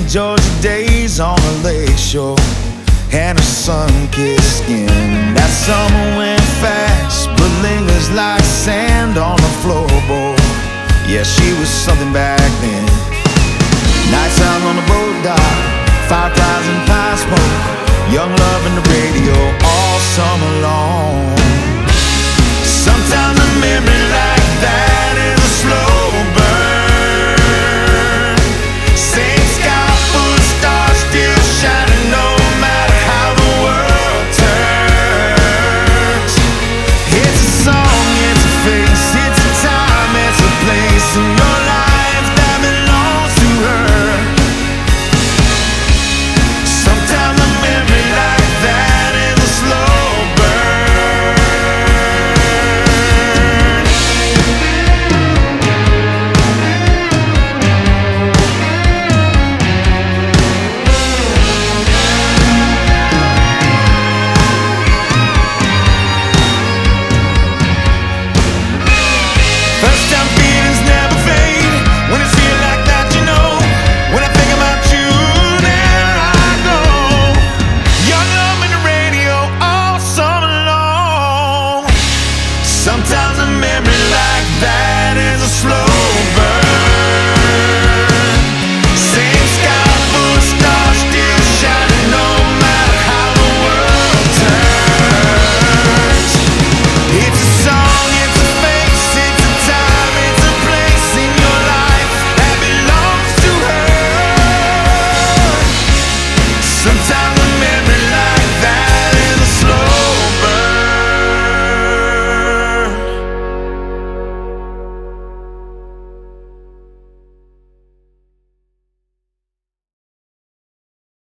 Georgia days on a lake shore and her sun-kissed skin. That summer went fast, but lingers like sand on the floorboard. Yeah, she was something back then. Nights out on the boat dock, 5,000 pie smoke, young love